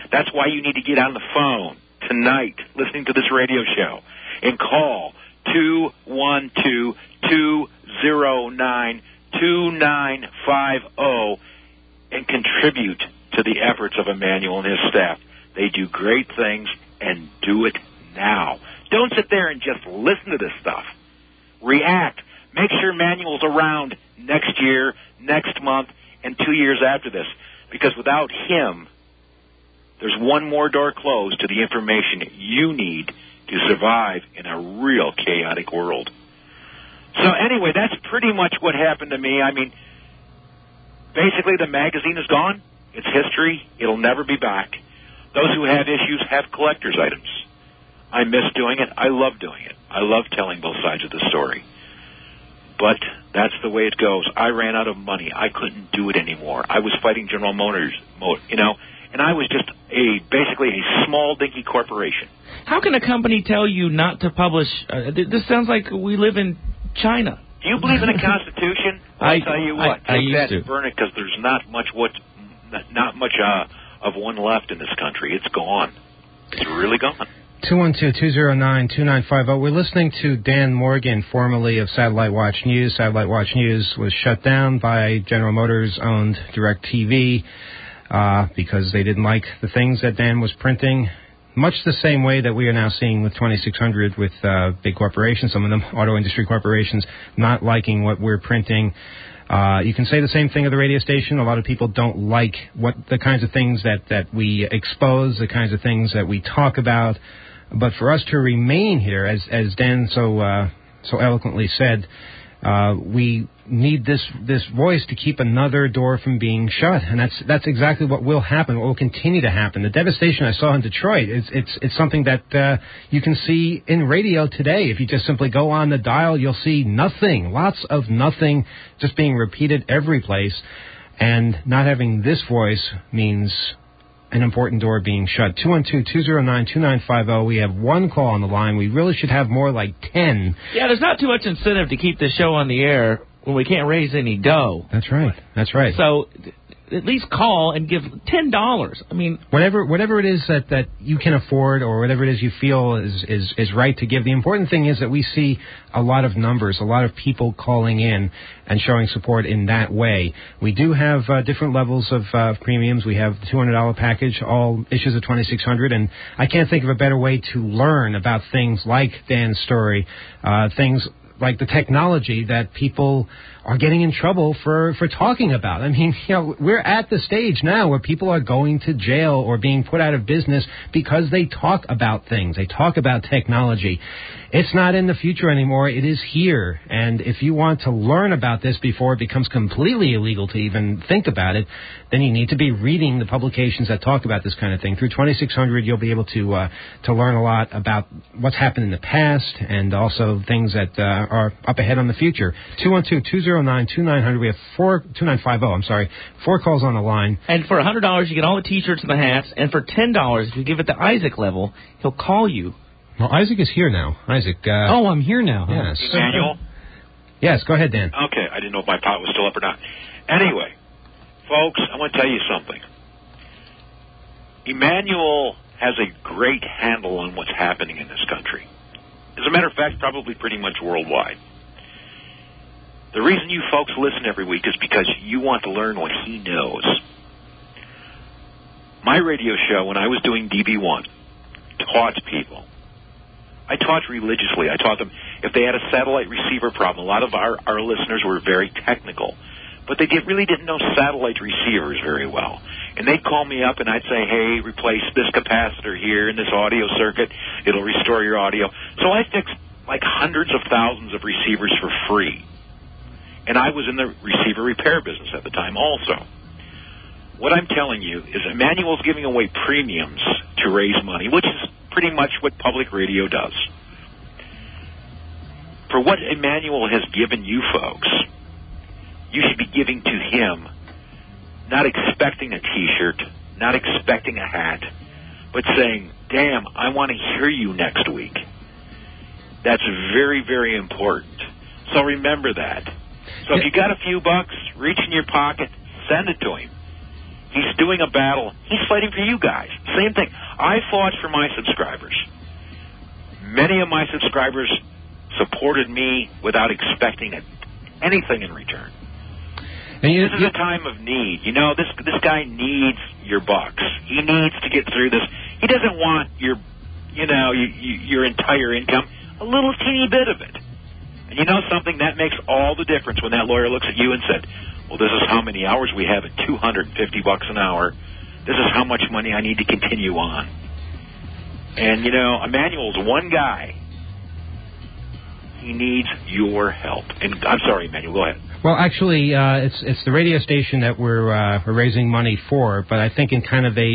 That's why you need to get on the phone tonight listening to this radio show and call 212-209-2950 and contribute to the efforts of Emmanuel and his staff. They do great things, and do it now. Don't sit there and just listen to this stuff. React. Make sure Emmanuel's around next year, next month, and 2 years after this, because without him, there's one more door closed to the information you need to survive in a real chaotic world. So anyway, that's pretty much what happened to me. I mean, basically the magazine is gone. It's history. It'll never be back. Those who have issues have collector's items. I miss doing it. I love doing it. I love telling both sides of the story. But that's the way it goes. I ran out of money. I couldn't do it anymore. I was fighting General Motors, and I was just basically a small, dinky corporation. How can a company tell you not to publish? This sounds like we live in China. Do you believe in a constitution? I'll tell you what. Take that and burn it, because there's not much of one left in this country. It's gone. It's really gone. 212-209-2950. We're listening to Dan Morgan, formerly of Satellite Watch News. Satellite Watch News was shut down by General Motors-owned DirecTV because they didn't like the things that Dan was printing, much the same way that we are now seeing with 2600 with big corporations, some of them auto industry corporations, not liking what we're printing. You can say the same thing of the radio station. A lot of people don't like the kinds of things that we expose, the kinds of things that we talk about. But for us to remain here, as Dan so eloquently said, we need this voice to keep another door from being shut, and that's exactly what will happen. What will continue to happen. The devastation I saw in Detroit, it's something that you can see in radio today. If you just simply go on the dial, you'll see nothing, lots of nothing, just being repeated every place, and not having this voice means an important door being shut. 212-209-2950. We have one call on the line. We really should have more like 10. Yeah, there's not too much incentive to keep this show on the air when we can't raise any dough. That's right. That's right. So at least call and give $10. I mean, whatever it is that you can afford, or whatever it is you feel is right to give. The important thing is that we see a lot of numbers, a lot of people calling in and showing support in that way. We do have different levels of premiums. We have the $200 package, all issues of 2600, and I can't think of a better way to learn about things like Dan's story, things like the technology that people are getting in trouble for talking about. I mean, we're at the stage now where people are going to jail or being put out of business because they talk about things. They talk about technology. It's not in the future anymore. It is here. And if you want to learn about this before it becomes completely illegal to even think about it, then you need to be reading the publications that talk about this kind of thing. Through 2600, you'll be able to learn a lot about what's happened in the past and also things that are up ahead on the future. 212-209-2900. We have 2950. I'm sorry. 4 calls on the line. And for $100, you get all the T-shirts and the hats. And for $10, if you give it the Isaac level, he'll call you. Well, Isaac is here now. Isaac. Oh, I'm here now. Yes. Emmanuel? Yes, go ahead, Dan. Okay, I didn't know if my pot was still up or not. Anyway, folks, I want to tell you something. Emmanuel has a great handle on what's happening in this country. As a matter of fact, probably pretty much worldwide. The reason you folks listen every week is because you want to learn what he knows. My radio show, when I was doing DB1, taught people. I taught religiously. I taught them if they had a satellite receiver problem. A lot of our listeners were very technical, but they really didn't know satellite receivers very well. And they'd call me up, and I'd say, hey, replace this capacitor here in this audio circuit. It'll restore your audio. So I fixed like hundreds of thousands of receivers for free. And I was in the receiver repair business at the time also. What I'm telling you is Emmanuel's giving away premiums to raise money, which is pretty much what public radio does. For what Emmanuel has given you folks, you should be giving to him, not expecting a T-shirt, not expecting a hat, but saying, damn, I want to hear you next week. That's very, very important. So remember that. So if you got a few bucks, reach in your pocket, send it to him. He's doing a battle. He's fighting for you guys. Same thing. I fought for my subscribers. Many of my subscribers supported me without expecting anything in return. This is a time of need. You know, this guy needs your bucks. He needs to get through this. He doesn't want your entire income, a little teeny bit of it. And you know something? That makes all the difference when that lawyer looks at you and said, well, this is how many hours we have at $250 an hour. This is how much money I need to continue on. And, you know, Emmanuel's one guy. He needs your help. And I'm sorry, Emmanuel, go ahead. Well, actually, it's the radio station that we're raising money for, but I think in kind of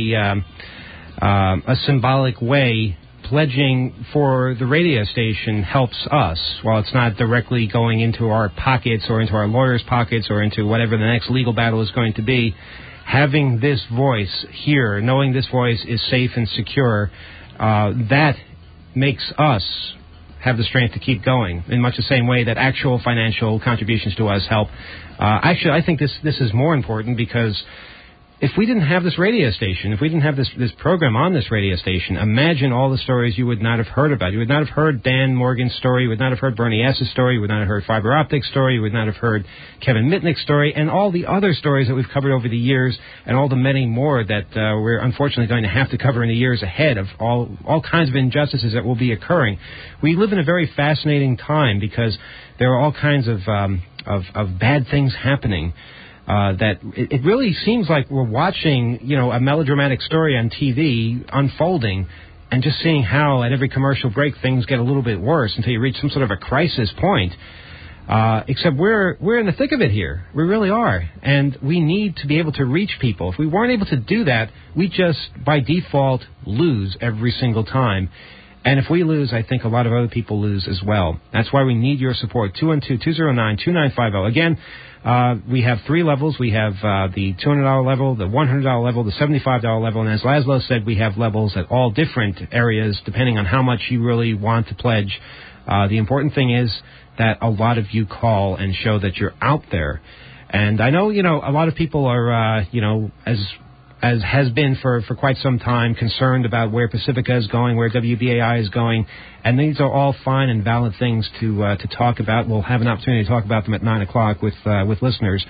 a symbolic way, pledging for the radio station helps us. While it's not directly going into our pockets or into our lawyers' pockets or into whatever the next legal battle is going to be, having this voice here, knowing this voice is safe and secure, that makes us have the strength to keep going in much the same way that actual financial contributions to us help. Actually, I think this is more important because if we didn't have this radio station, if we didn't have this program on this radio station, imagine all the stories you would not have heard about. You would not have heard Dan Morgan's story. You would not have heard Bernie S.'s story. You would not have heard Fiber Optics' story. You would not have heard Kevin Mitnick's story and all the other stories that we've covered over the years and all the many more that we're unfortunately going to have to cover in the years ahead of all kinds of injustices that will be occurring. We live in a very fascinating time because there are all kinds of bad things happening. That it really seems like we're watching, you know, a melodramatic story on TV unfolding and just seeing how at every commercial break things get a little bit worse until you reach some sort of a crisis point. Except we're in the thick of it here. We really are. And we need to be able to reach people. If we weren't able to do that, we just, by default, lose every single time. And if we lose, I think a lot of other people lose as well. That's why we need your support. 212-209-2950. Again, we have three levels. We have the $200 level, the $100 level, the $75 level. And as Laszlo said, we have levels at all different areas depending on how much you really want to pledge. The important thing is that a lot of you call and show that you're out there. And I know, you know, a lot of people are, you know, as has been for quite some time, concerned about where Pacifica is going, where WBAI is going, and these are all fine and valid things to talk about. We'll have an opportunity to talk about them at 9 o'clock with listeners.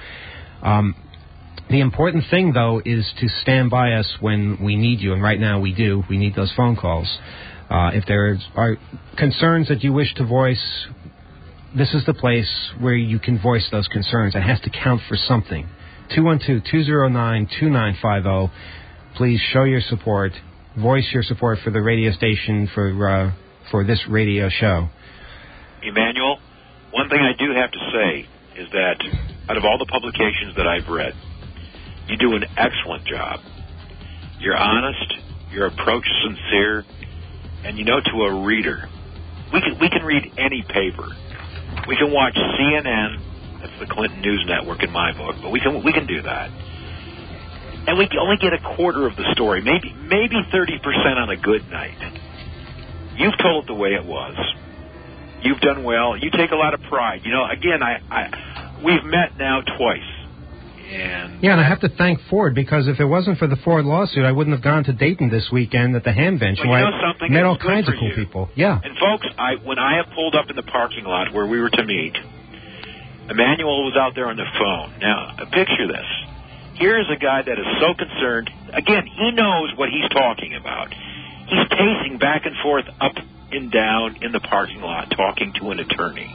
The important thing, though, is to stand by us when we need you, and right now we do. We need those phone calls. If there are concerns that you wish to voice, this is the place where you can voice those concerns. It has to count for something. 212-209-2950. Please show your support. Voice your support for the radio station, for this radio show. Emmanuel, one thing I do have to say is that out of all the publications that I've read, you do an excellent job. You're honest, your approach is sincere, and you know, to a reader, we can read any paper. We can watch CNN. That's the Clinton News Network in my book, but we can do that. And we only get a quarter of the story, maybe 30% on a good night. You've told it the way it was. You've done well. You take a lot of pride. You know, again, we've met now twice. And I have to thank Ford, because if it wasn't for the Ford lawsuit, I wouldn't have gone to Dayton this weekend at the Hamvention. Well, you know something? Met all kinds of cool people. Yeah. And folks, when I have pulled up in the parking lot where we were to meet, Emmanuel was out there on the phone. Now, picture this. Here's a guy that is so concerned. Again, he knows what he's talking about. He's pacing back and forth, up and down in the parking lot, talking to an attorney.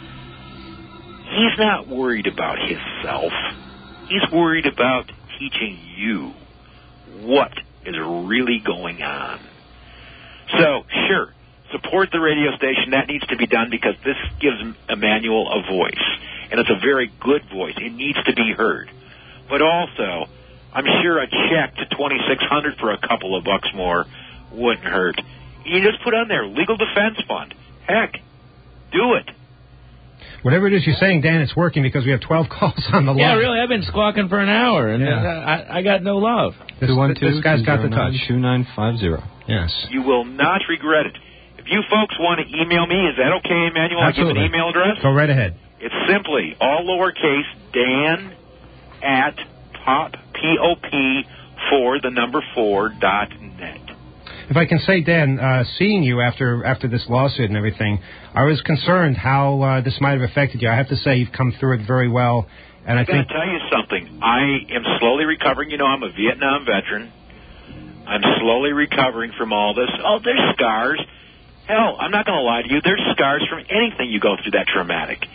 He's not worried about himself. He's worried about teaching you what is really going on. So, sure, support the radio station. That needs to be done because this gives Emmanuel a voice. And it's a very good voice. It needs to be heard. But also, I'm sure a check to $2,600 for a couple of bucks more wouldn't hurt. You just put on there, Legal Defense Fund. Heck, do it. Whatever it is you're saying, Dan, it's working because we have 12 calls on the line. Yeah, really, I've been squawking for an hour, and I got no love. This guy's got the touch. 2950. Yes. You will not regret it. If you folks want to email me, is that okay, Emmanuel? Absolutely. I give an email address? Go right ahead. It's simply all lowercase Dan at TOP4 If I can say, Dan, seeing you after this lawsuit and everything, I was concerned how this might have affected you. I have to say you've come through it very well. And I'm going to tell you something. I am slowly recovering. You know, I'm a Vietnam veteran. I'm slowly recovering from all this. Oh, there's scars. Hell, I'm not going to lie to you. There's scars from anything you go through that traumatic.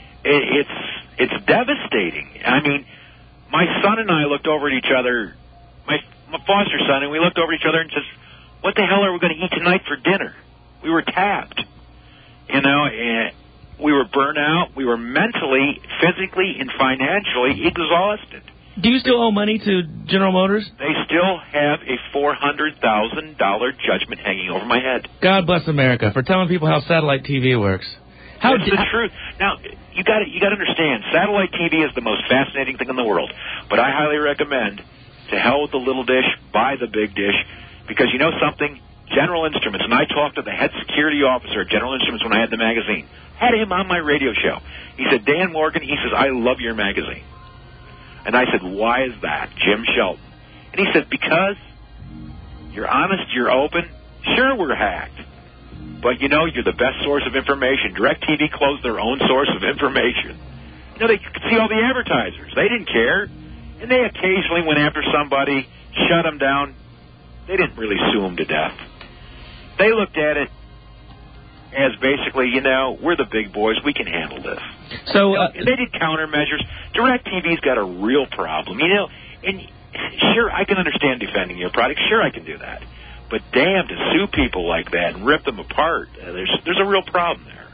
It's devastating. I mean, my son and I looked over at each other, my foster son, and we looked over at each other and just, what the hell are we going to eat tonight for dinner? We were tapped. You know, and we were burnt out. We were mentally, physically, and financially exhausted. Do you still owe money to General Motors? They still have a $400,000 judgment hanging over my head. God bless America for telling people how satellite TV works. That's the truth. Now, you got to understand, satellite TV is the most fascinating thing in the world. But I highly recommend, to hell with the little dish, buy the big dish, because you know something? General Instruments, and I talked to the head security officer at General Instruments when I had the magazine. Had him on my radio show. He said, Dan Morgan, he says, I love your magazine. And I said, why is that, Jim Shelton? And he said, because you're honest, you're open. Sure, we're hacked. But, you know, you're the best source of information. DirecTV closed their own source of information. You know, they could see all the advertisers. They didn't care. And they occasionally went after somebody, shut them down. They didn't really sue them to death. They looked at it as basically, you know, we're the big boys. We can handle this. So they did countermeasures. DirecTV's got a real problem, you know. And sure, I can understand defending your product. Sure, I can do that. But damn, to sue people like that and rip them apart, there's a real problem there.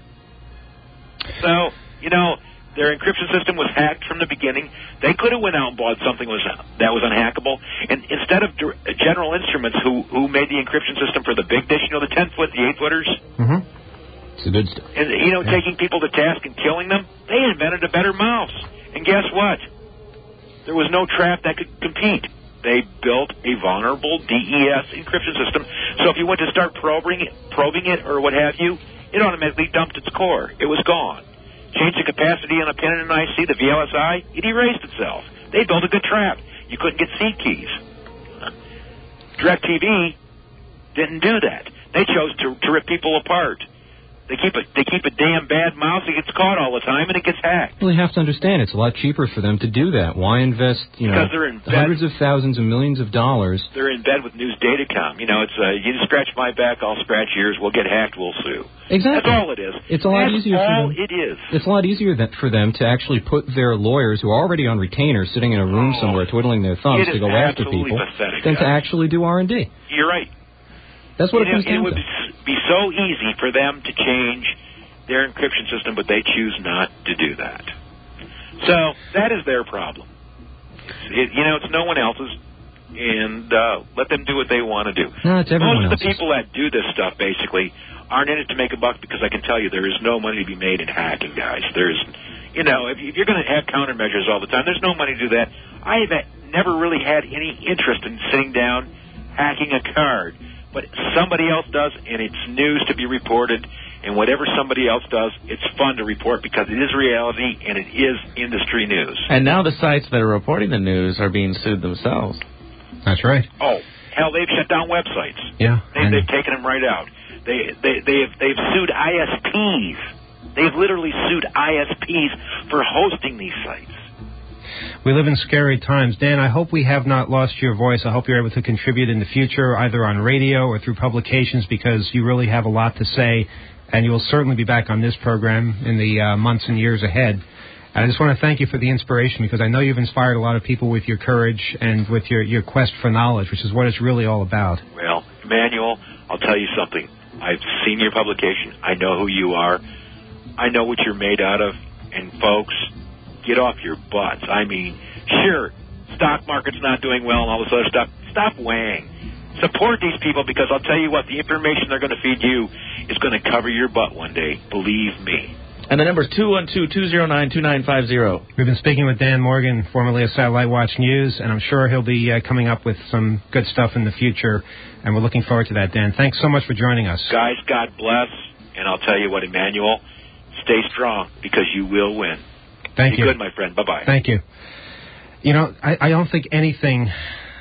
So, you know, their encryption system was hacked from the beginning. They could have went out and bought something that was unhackable. And instead of General Instruments, who made the encryption system for the big dish, you know, the 10-foot, the 8-footers? Mm-hmm. It's the good stuff. And, you know, taking people to task and killing them, they invented a better mouse. And guess what? There was no trap that could compete. They built a vulnerable DES encryption system. So if you went to start probing it or what have you, it automatically dumped its core. It was gone. Change the capacity on a pin and an IC, the VLSI, it erased itself. They built a good trap. You couldn't get seed keys. DirecTV didn't do that. They chose to rip people apart. They keep a damn bad mouse. It gets caught all the time, and it gets hacked. Well, you have to understand, it's a lot cheaper for them to do that. Why invest, because they're in bed, hundreds of thousands and millions of dollars? They're in bed with News Datacom. You know, it's you scratch my back, I'll scratch yours. We'll get hacked, we'll sue. Exactly. That's all it is. It's a lot easier for them. It is. It's a lot easier for them to actually put their lawyers, who are already on retainer, sitting in a room somewhere twiddling their thumbs to go after people, than to actually do R&D. You're right. That's what it comes down to. It would be so easy for them to change their encryption system, but they choose not to do that. So that is their problem. It's no one else's, and let them do what they want to do. No, it's everyone else's. Most of the people that do this stuff basically aren't in it to make a buck, because I can tell you there is no money to be made in hacking, guys. There's, if you're going to have countermeasures all the time, there's no money to do that. I have never really had any interest in sitting down hacking a card, but somebody else does, and it's news to be reported. And whatever somebody else does, it's fun to report because it is reality and it is industry news. And now the sites that are reporting the news are being sued themselves. That's right. Oh, hell, they've shut down websites. Yeah. They've taken them right out. They've sued ISPs. They've literally sued ISPs for hosting these sites. We live in scary times. Dan, I hope we have not lost your voice. I hope you're able to contribute in the future, either on radio or through publications, because you really have a lot to say. And you will certainly be back on this program in the months and years ahead. And I just want to thank you for the inspiration, because I know you've inspired a lot of people with your courage and with your quest for knowledge, which is what it's really all about. Well, Emmanuel, I'll tell you something. I've seen your publication. I know who you are. I know what you're made out of. And, folks, get off your butts. I mean, sure, stock market's not doing well and all this other stuff. Stop weighing. Support these people, because I'll tell you what, the information they're going to feed you is going to cover your butt one day. Believe me. And the number is 212-209-2950. We've been speaking with Dan Morgan, formerly of Satellite Watch News, and I'm sure he'll be coming up with some good stuff in the future, and we're looking forward to that, Dan. Thanks so much for joining us. Guys, God bless, and I'll tell you what, Emmanuel, stay strong, because you will win. Thank you. Be good, my friend. Bye-bye. Thank you. You know, I don't think anything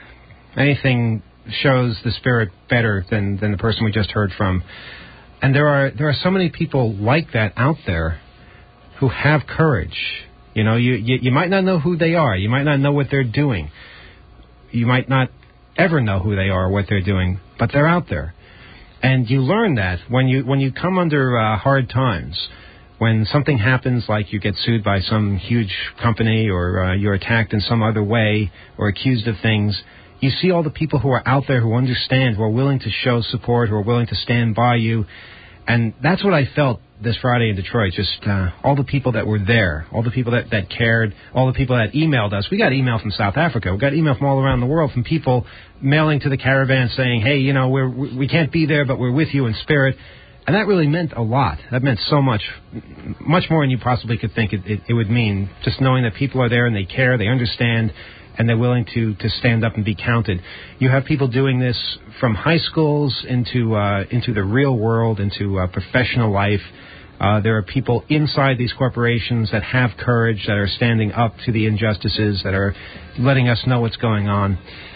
shows the spirit better than the person we just heard from. And there are so many people like that out there who have courage. You know, you might not know who they are. You might not know what they're doing. You might not ever know who they are or what they're doing, but they're out there. And you learn that when you come under hard times, when something happens like you get sued by some huge company or you're attacked in some other way or accused of things, you see all the people who are out there who understand, who are willing to show support, who are willing to stand by you. And that's what I felt this Friday in Detroit, just all the people that were there, all the people that cared, all the people that emailed us. We got email from South Africa. We got email from all around the world from people mailing to the caravan saying, hey, you know, we can't be there, but we're with you in spirit. And that really meant a lot. That meant so much, much more than you possibly could think it would mean, just knowing that people are there and they care, they understand, and they're willing to stand up and be counted. You have people doing this from high schools into the real world, into professional life. There are people inside these corporations that have courage, that are standing up to the injustices, that are letting us know what's going on.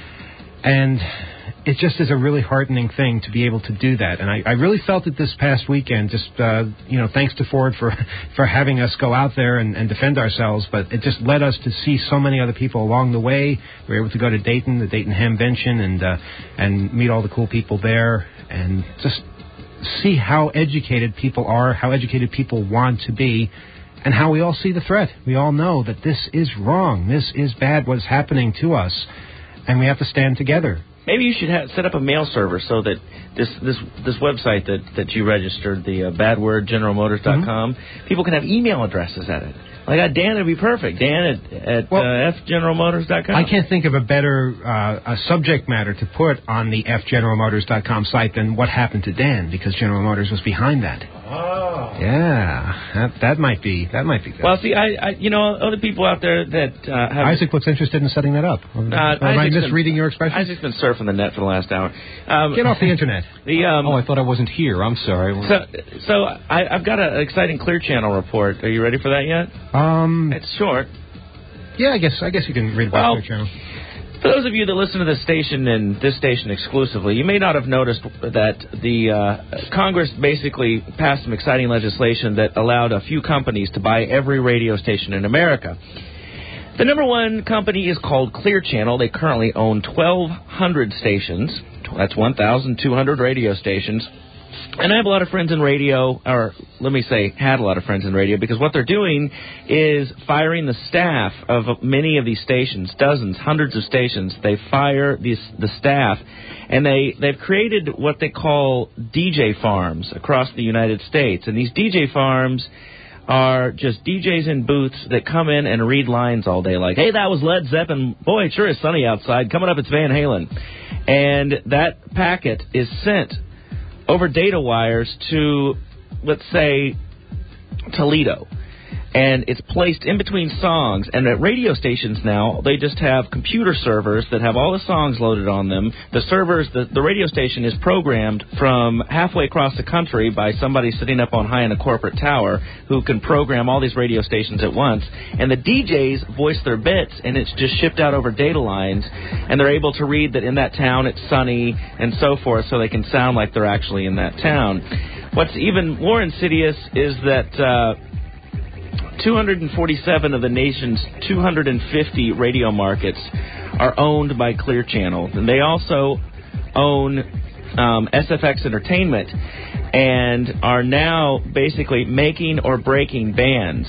And it just is a really heartening thing to be able to do that. And I really felt it this past weekend, just, thanks to Ford for having us go out there and defend ourselves. But it just led us to see so many other people along the way. We were able to go to Dayton, the Dayton Hamvention, and meet all the cool people there and just see how educated people are, how educated people want to be, and how we all see the threat. We all know that this is wrong. This is bad, what's happening to us, and we have to stand together. Maybe you should set up a mail server so that this website that you registered, the badwordgeneralmotors.com, people can have email addresses at it. Like Dan, it'd be perfect. Dan at fgeneralmotors.com. I can't think of a better a subject matter to put on the fgeneralmotors.com site than what happened to Dan, because General Motors was behind that. Oh. Yeah, that might be good. Well, see, I other people out there that have... Isaac looks interested in setting that up. Am I misreading your expression? Isaac's been surfing the net for the last hour. Get off the internet. I thought I wasn't here. I'm sorry. So I've got an exciting Clear Channel report. Are you ready for that yet? It's short. Yeah, I guess you can read about Clear Channel. For those of you that listen to this station and this station exclusively, you may not have noticed that the Congress basically passed some exciting legislation that allowed a few companies to buy every radio station in America. The number one company is called Clear Channel. They currently own 1,200 stations. That's 1,200 radio stations. And I have a lot of friends in radio, or let me say had a lot of friends in radio, because what they're doing is firing the staff of many of these stations, dozens, hundreds of stations. They fire the staff, and they've created what they call DJ farms across the United States. And these DJ farms are just DJs in booths that come in and read lines all day, like, hey, that was Led Zeppelin. Boy, it sure is sunny outside. Coming up, it's Van Halen. And that packet is sent over data wires to, let's say, Toledo. And it's placed in between songs. And at radio stations now, they just have computer servers that have all the songs loaded on them. The servers, the radio station is programmed from halfway across the country by somebody sitting up on high in a corporate tower who can program all these radio stations at once. And the DJs voice their bits, and it's just shipped out over data lines. And they're able to read that in that town it's sunny and so forth, so they can sound like they're actually in that town. What's even more insidious is that 247 of the nation's 250 radio markets are owned by Clear Channel. And they also own SFX Entertainment and are now basically making or breaking bans.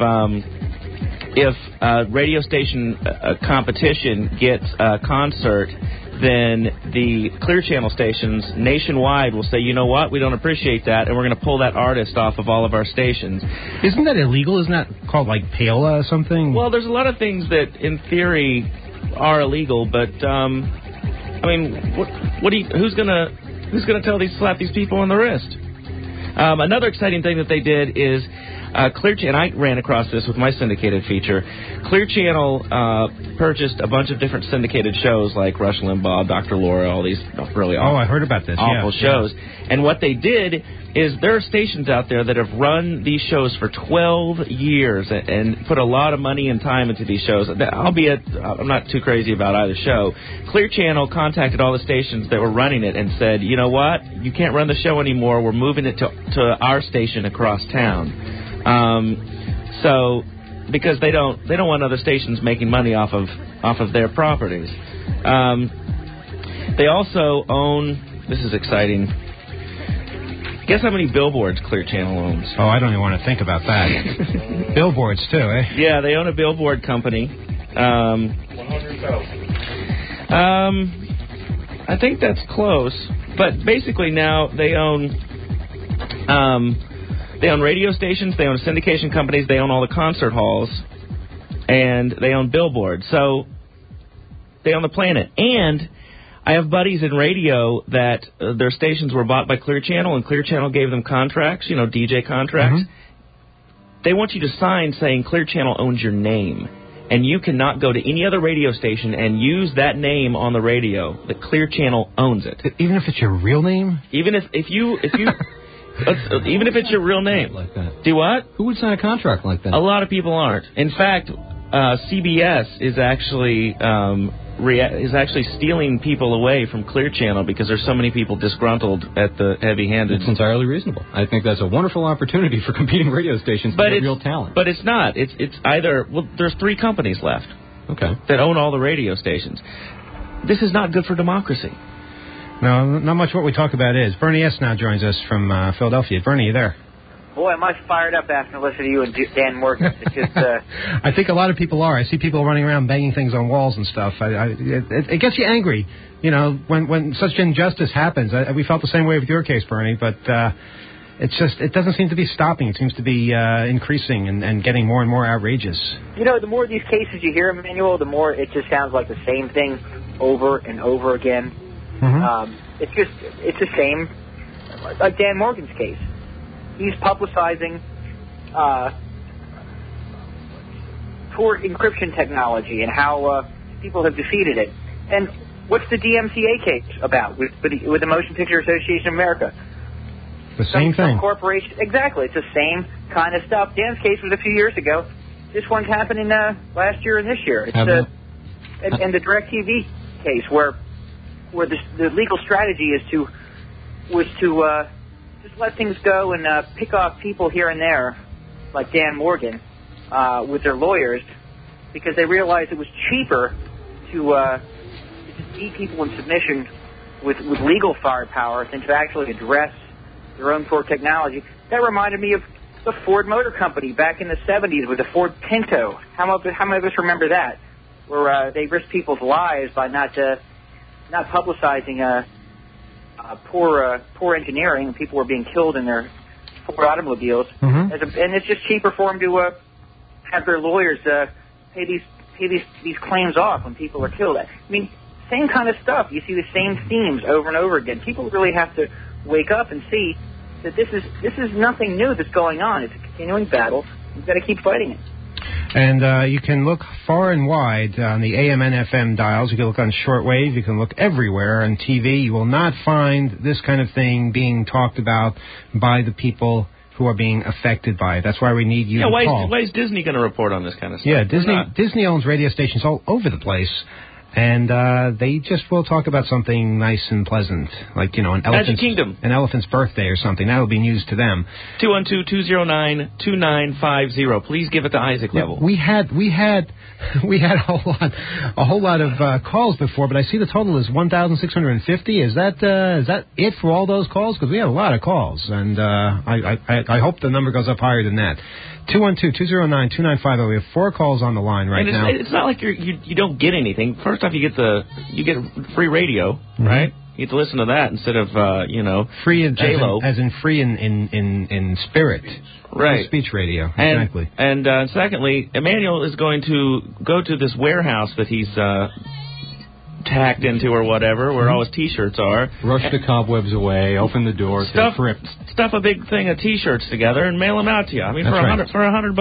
If a radio station competition gets a concert, then the Clear Channel stations nationwide will say, you know what, we don't appreciate that, and we're going to pull that artist off of all of our stations. Isn't that illegal? Isn't that called, like, payola or something? Well, there's a lot of things that, in theory, are illegal, but, who's gonna slap these people on the wrist? Another exciting thing that they did is Clear Channel, I ran across this with my syndicated feature. Clear Channel purchased a bunch of different syndicated shows like Rush Limbaugh, Dr. Laura, all these really awful, I heard about this. awful shows. And what they did is there are stations out there that have run these shows for 12 years and put a lot of money and time into these shows. Albeit, I'm not too crazy about either show. Clear Channel contacted all the stations that were running it and said, you know what, you can't run the show anymore. We're moving it to our station across town. So, because they don't want other stations making money off of their properties. They also own. This is exciting. Guess how many billboards Clear Channel owns? Oh, I don't even want to think about that. Billboards, too, eh? Yeah, they own a billboard company. 100,000. I think that's close. But basically now they own radio stations, they own syndication companies, they own all the concert halls, and they own billboards. So they own the planet. And I have buddies in radio that their stations were bought by Clear Channel, and Clear Channel gave them contracts, DJ contracts. Mm-hmm. They want you to sign saying Clear Channel owns your name, and you cannot go to any other radio station and use that name on the radio. The Clear Channel owns it. Even if it's your real name? Even if you even if it's your real name. Like that. Do what? Who would sign a contract like that? A lot of people aren't. In fact, CBS is actually stealing people away from Clear Channel because there's so many people disgruntled at the heavy-handed. It's entirely reasonable. I think that's a wonderful opportunity for competing radio stations to get real talent. But it's not. It's either... Well, there's 3 companies left. Okay. That own all the radio stations. This is not good for democracy. No, not much what we talk about is. Bernie S. now joins us from Philadelphia. Bernie, you there? Boy, am I fired up after listening to you and Dan Morgan. I think a lot of people are. I see people running around banging things on walls and stuff. It gets you angry, when such injustice happens. We felt the same way with your case, Bernie, but it doesn't seem to be stopping. It seems to be increasing and getting more and more outrageous. The more of these cases you hear, Emmanuel, the more it just sounds like the same thing over and over again. Mm-hmm. It's the same, like Dan Morgan's case. He's publicizing poor encryption technology and how people have defeated it. And what's the DMCA case about with the Motion Picture Association of America? The same thing. Some corporation, exactly. It's the same kind of stuff. Dan's case was a few years ago. This one's happening last year and this year. It's and the DirecTV case where the legal strategy was to just let things go and pick off people here and there, like Dan Morgan, with their lawyers, because they realized it was cheaper to just beat people in submission with legal firepower than to actually address their own poor technology. That reminded me of the Ford Motor Company back in the 70s with the Ford Pinto. How many of us remember that? Where they risked people's lives by not publicizing poor engineering, and people were being killed in their Ford automobiles. Mm-hmm. And it's just cheaper for them to have their lawyers pay these claims off when people are killed. I mean, same kind of stuff. You see the same themes over and over again. People really have to wake up and see that this is nothing new that's going on. It's a continuing battle. You've got to keep fighting it. And you can look far and wide on the AM and FM dials. You can look on shortwave. You can look everywhere on TV. You will not find this kind of thing being talked about by the people who are being affected by it. That's why we need you to call. Why is Disney going to report on this kind of stuff? Yeah, Disney owns radio stations all over the place. And they just will talk about something nice and pleasant, like, an elephant's birthday or something. That'll be news to them. 212-209-2950. Please give it the Isaac level. We had a whole lot of calls before, but I see the total is 1,650. Is that it for all those calls? Because we had a lot of calls, and I hope the number goes up higher than that. 212-209-2950. We have 4 calls on the line now. It's not like you don't get anything. First off, you get free radio, mm-hmm. right? You get to listen to that instead of free J-Lo. as in free in spirit, right? Speech radio, exactly. And secondly, Emmanuel is going to go to this warehouse that he's tacked into or whatever, where all his T-shirts are. Rush the cobwebs away, open the door, stuff a big thing of T-shirts together and mail them out to you. I mean, for $100.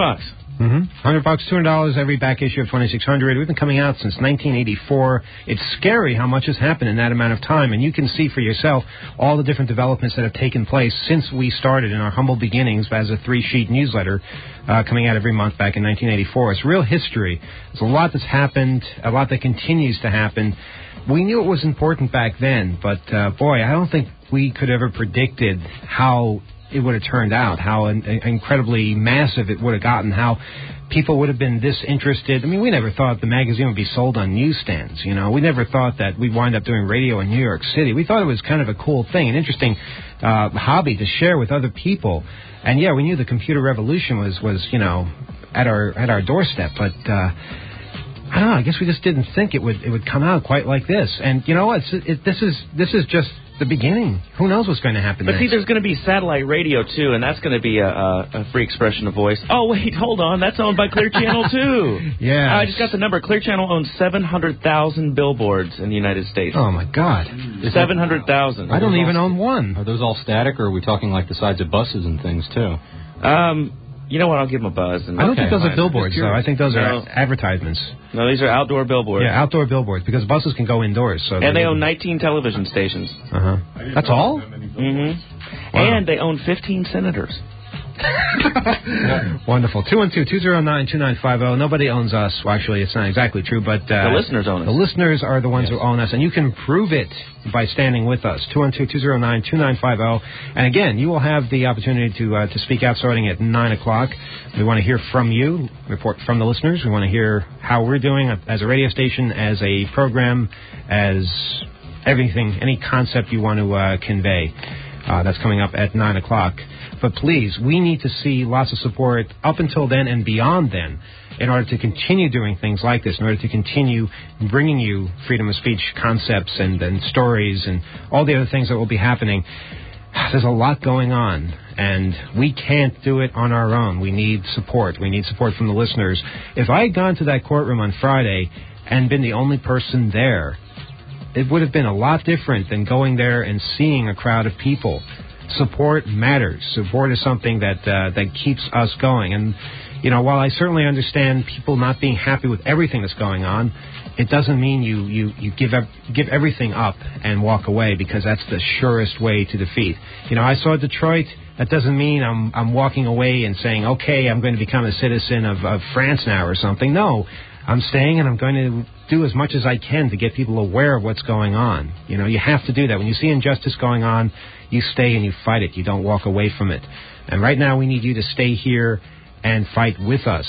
$100, $200 every back issue of 2600. We've been coming out since 1984. It's scary how much has happened in that amount of time, and you can see for yourself all the different developments that have taken place since we started in our humble beginnings as a 3-sheet newsletter coming out every month back in 1984. It's real history. There's a lot that's happened, a lot that continues to happen. We knew it was important back then, but boy, I don't think we could ever predicted how it would have turned out, how incredibly massive it would have gotten, how people would have been this interested. I mean, we never thought the magazine would be sold on newsstands, you know. We never thought that we'd wind up doing radio in New York City. We thought it was kind of a cool thing, an interesting hobby to share with other people. And, yeah, we knew the computer revolution was you know, at our doorstep, but I don't know, I guess we just didn't think it would come out quite like this. And, you know what, this is just the beginning. Who knows what's going to happen next? But see, there's going to be satellite radio, too, and that's going to be a free expression of voice. Oh, wait, hold on. That's owned by Clear Channel, too. Yeah. I just got the number. Clear Channel owns 700,000 billboards in the United States. Oh, my God. 700,000. I don't even own one. Are those all static, or are we talking like the sides of buses and things, too? You know what? I'll give them a buzz. I don't think those are billboards, though. I think those are advertisements. No, these are outdoor billboards. Yeah, outdoor billboards, because buses can go indoors. So and they own 19 television stations. That's all? Mm-hmm. Wow. And they own 15 senators. Wonderful. 212-209-2950. Nobody owns us. Well, actually, it's not exactly true, but the listeners own us. The listeners are the ones who own us, and you can prove it by standing with us. 212-209-2950. And again, you will have the opportunity to speak out starting at 9 o'clock. We want to hear from you, report from the listeners. We want to hear how we're doing as a radio station, as a program, as everything, any concept you want to convey. That's coming up at 9 o'clock. But please, we need to see lots of support up until then and beyond then in order to continue doing things like this, in order to continue bringing you freedom of speech concepts and stories and all the other things that will be happening. There's a lot going on, and we can't do it on our own. We need support. We need support from the listeners. If I had gone to that courtroom on Friday and been the only person there, it would have been a lot different than going there and seeing a crowd of people. Support matters. Support is something that keeps us going. And, you know, while I certainly understand people not being happy with everything that's going on, it doesn't mean you give everything up and walk away, because that's the surest way to defeat. You know, I saw Detroit. That doesn't mean I'm walking away and saying, okay, I'm going to become a citizen of France now or something. No, I'm staying, and I'm going to do as much as I can to get people aware of what's going on. You know, you have to do that. When you see injustice going on, you stay and you fight it. You don't walk away from it. And right now we need you to stay here and fight with us.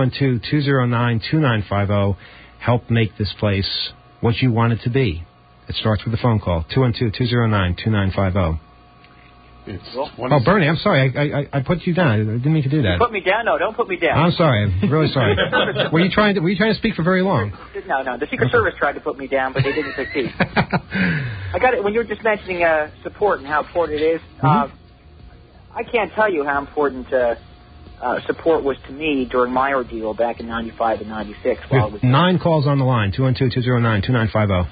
212-209-2950. Help make this place what you want it to be. It starts with a phone call. 212-209-2950. Oh, Bernie, I'm sorry. I put you down. I didn't mean to do that. You put me down? No, don't put me down. I'm sorry. I'm really sorry. Were you trying to speak for very long? No. The Secret Service tried to put me down, but they didn't succeed. I got it. When you were just mentioning support and how important it is, I can't tell you how important support was to me during my ordeal back in 95 and 96. While it was 9 calls on the line. 212-209-2950.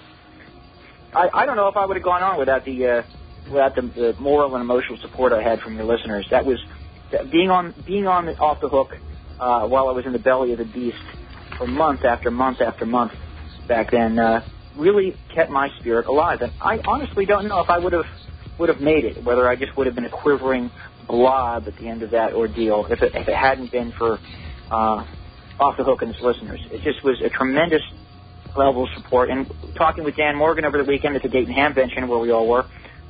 I don't know if I would have gone on without the moral and emotional support I had from your listeners. That was being on Off the Hook while I was in the belly of the beast for month after month after month back then really kept my spirit alive. And I honestly don't know if I would have made it, whether I just would have been a quivering blob at the end of that ordeal if it hadn't been for Off the Hook and its listeners. It just was a tremendous level of support. And talking with Dan Morgan over the weekend at the Dayton Ham Convention, where we all were,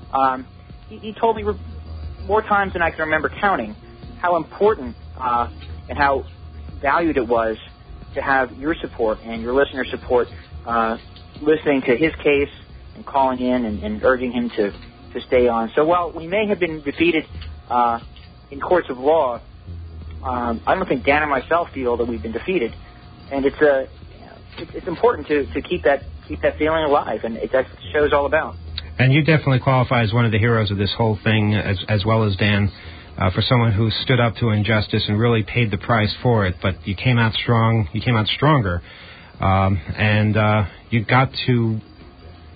he told me more times than I can remember counting how important and how valued it was to have your support and your listener support, listening to his case and calling in and urging him to stay on. So while we may have been defeated in courts of law, I don't think Dan and myself feel that we've been defeated, and it's important to keep that feeling alive, and that's what the show's all about. And you definitely qualify as one of the heroes of this whole thing, as well as Dan, for someone who stood up to injustice and really paid the price for it. But you came out strong. You came out stronger, and you got to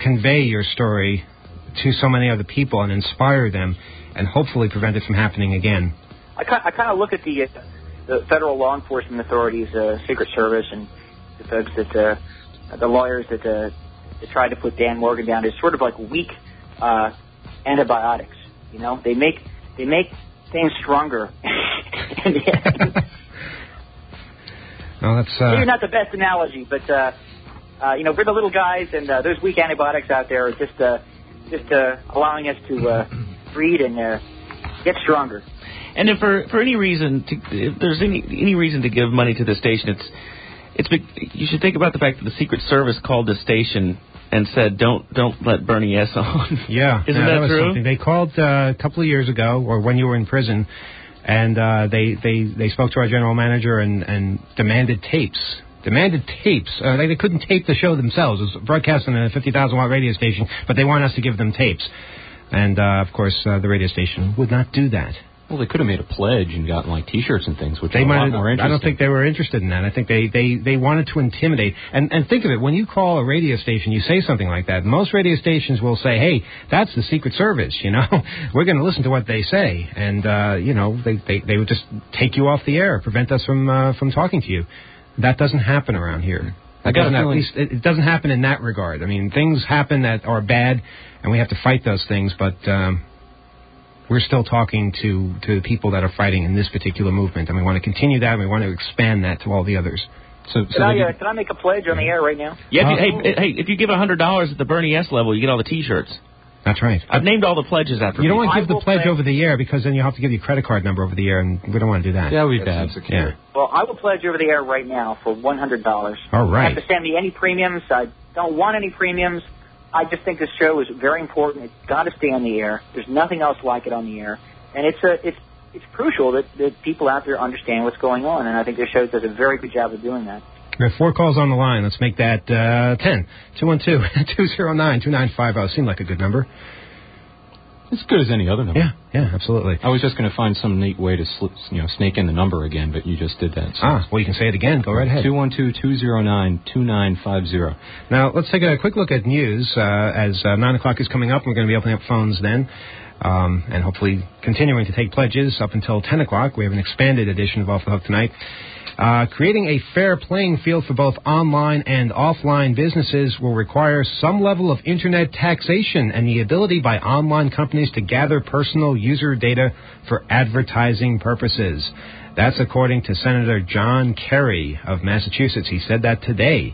convey your story to so many other people and inspire them and hopefully prevent it from happening again. I kind of look at the federal law enforcement authorities, Secret Service, and the folks that the lawyers that tried to put Dan Morgan down as sort of like weak antibiotics. You know, they make things stronger. Well, that's maybe not the best analogy, but for the little guys and those weak antibiotics out there are just allowing us to breed and get stronger. And if for any reason, if there's any reason to give money to the station, you should think about the fact that the Secret Service called the station and said, "Don't let Bernie S. on." Yeah, isn't that true? Something. They called a couple of years ago, or when you were in prison, and they spoke to our general manager and demanded tapes. They couldn't tape the show themselves. It was broadcasting on a 50,000-watt radio station, but they wanted us to give them tapes. And, of course, the radio station would not do that. Well, they could have made a pledge and gotten, like, T-shirts and things, which are a lot more interesting. I don't think they were interested in that. I think they wanted to intimidate. And think of it, when you call a radio station, you say something like that. Most radio stations will say, hey, that's the Secret Service, you know. We're going to listen to what they say. And, they would just take you off the air, prevent us from talking to you. That doesn't happen around here. It doesn't happen in that regard. I mean, things happen that are bad, and we have to fight those things, but we're still talking to the people that are fighting in this particular movement, and we want to continue that, and we want to expand that to all the others. Can I make a pledge on the air right now? Yeah. If you give $100 at the Bernie S. level, you get all the T-shirts. That's right. I've named all the pledges after you. You don't want to give the pledge over the air because then you have to give your credit card number over the air, and we don't want to do that. Yeah, we've bad. Yeah. Well, I will pledge over the air right now for $100. All right. You have to send me any premiums. I don't want any premiums. I just think this show is very important. It's got to stay on the air. There's nothing else like it on the air, and it's crucial that people out there understand what's going on. And I think this show does a very good job of doing that. We have 4 calls on the line. Let's make that 10. 212-209-2950. Seemed like a good number. As good as any other number. Yeah, absolutely. I was just going to find some neat way to snake in the number again, but you just did that. So. Well, you can say it again. Go right ahead. 212-209-2950. Now, let's take a quick look at news. As 9 o'clock is coming up, we're going to be opening up phones then. And hopefully continuing to take pledges up until 10 o'clock. We have an expanded edition of Off the Hook tonight. Creating a fair playing field for both online and offline businesses will require some level of Internet taxation and the ability by online companies to gather personal user data for advertising purposes. That's according to Senator John Kerry of Massachusetts. He said that today.